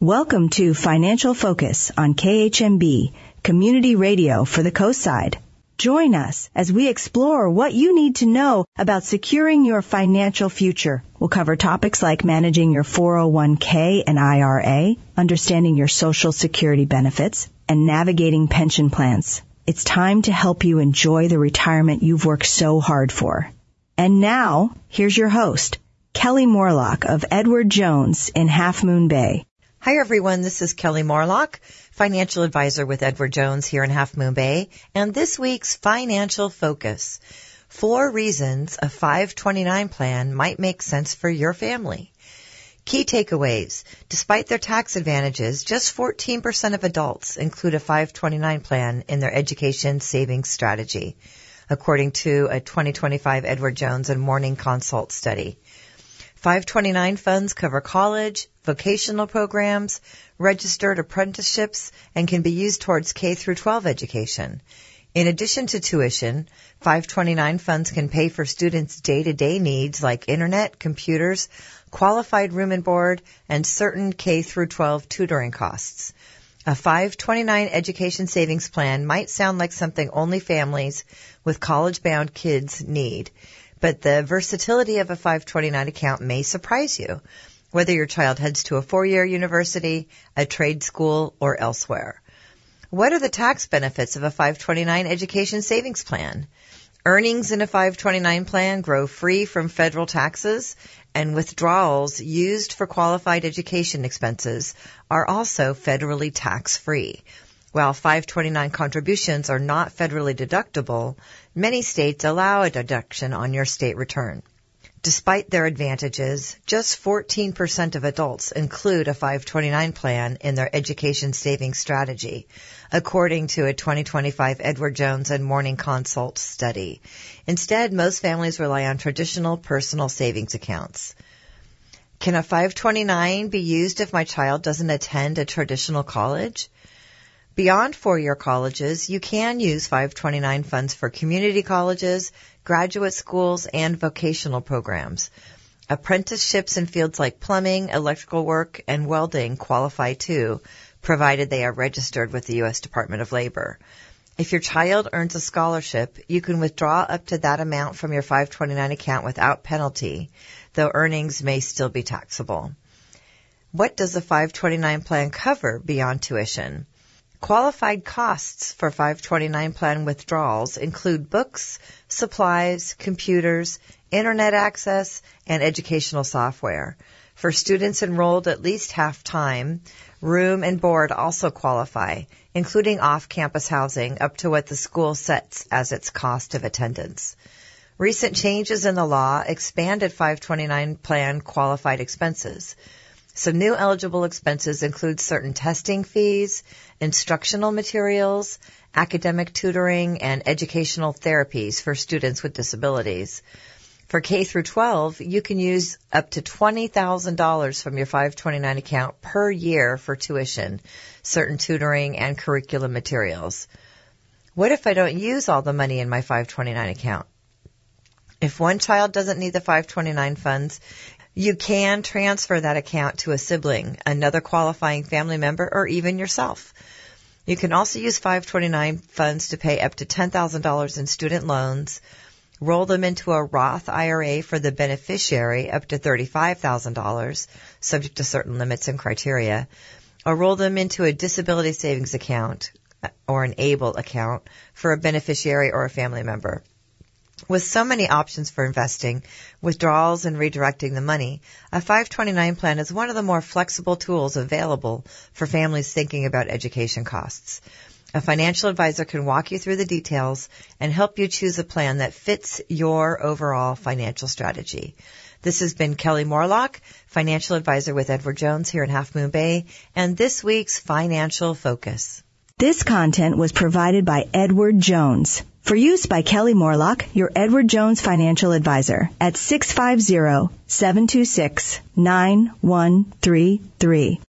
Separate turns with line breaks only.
Welcome to Financial Focus on KHMB, Community Radio for the Coast Side. Join us as we explore what you need to know about securing your financial future. We'll cover topics like managing your 401k and IRA, understanding your Social Security benefits, and navigating pension plans. It's time to help you enjoy the retirement you've worked so hard for. And now, here's your host, Kelly Morlock of Edward Jones in Half Moon Bay.
Hi, everyone. This is Kelly Morlock, financial advisor with Edward Jones here in Half Moon Bay, and this week's Financial Focus: 4 reasons a 529 plan might make sense for your family. Key takeaways: despite their tax advantages, just 14% of adults include a 529 plan in their education savings strategy, according to a 2025 Edward Jones and Morning Consult study. 529 funds cover college, vocational programs, registered apprenticeships, and can be used towards K through 12 education. In addition to tuition, 529 funds can pay for students' day-to-day needs like internet, computers, qualified room and board, and certain K through 12 tutoring costs. A 529 education savings plan might sound like something only families with college-bound kids need, but the versatility of a 529 account may surprise you, whether your child heads to a 4-year university, a trade school, or elsewhere. What are the tax benefits of a 529 education savings plan? Earnings in a 529 plan grow free from federal taxes, and withdrawals used for qualified education expenses are also federally tax-free. While 529 contributions are not federally deductible, many states allow a deduction on your state return. Despite their advantages, just 14% of adults include a 529 plan in their education savings strategy, according to a 2025 Edward Jones and Morning Consult study. Instead, most families rely on traditional personal savings accounts. Can a 529 be used if my child doesn't attend a traditional college? Beyond 4-year colleges, you can use 529 funds for community colleges, graduate schools, and vocational programs. Apprenticeships in fields like plumbing, electrical work, and welding qualify too, provided they are registered with the U.S. Department of Labor. If your child earns a scholarship, you can withdraw up to that amount from your 529 account without penalty, though earnings may still be taxable. What does a 529 plan cover beyond tuition? Qualified costs for 529 plan withdrawals include books, supplies, computers, internet access, and educational software. For students enrolled at least half-time, room and board also qualify, including off-campus housing up to what the school sets as its cost of attendance. Recent changes in the law expanded 529 plan qualified expenses. Some new eligible expenses include certain testing fees, instructional materials, academic tutoring, and educational therapies for students with disabilities. For K through 12, you can use up to $20,000 from your 529 account per year for tuition, certain tutoring, and curriculum materials. What if I don't use all the money in my 529 account? If one child doesn't need the 529 funds, you can transfer that account to a sibling, another qualifying family member, or even yourself. You can also use 529 funds to pay up to $10,000 in student loans, roll them into a Roth IRA for the beneficiary up to $35,000, subject to certain limits and criteria, or roll them into a disability savings account or an ABLE account for a beneficiary or a family member. With so many options for investing, withdrawals, and redirecting the money, a 529 plan is one of the more flexible tools available for families thinking about education costs. A financial advisor can walk you through the details and help you choose a plan that fits your overall financial strategy. This has been Kelly Morlock, financial advisor with Edward Jones here in Half Moon Bay, and this week's Financial Focus.
This content was provided by Edward Jones. For use by Kelly Morlock, your Edward Jones financial advisor at 650-726-9133.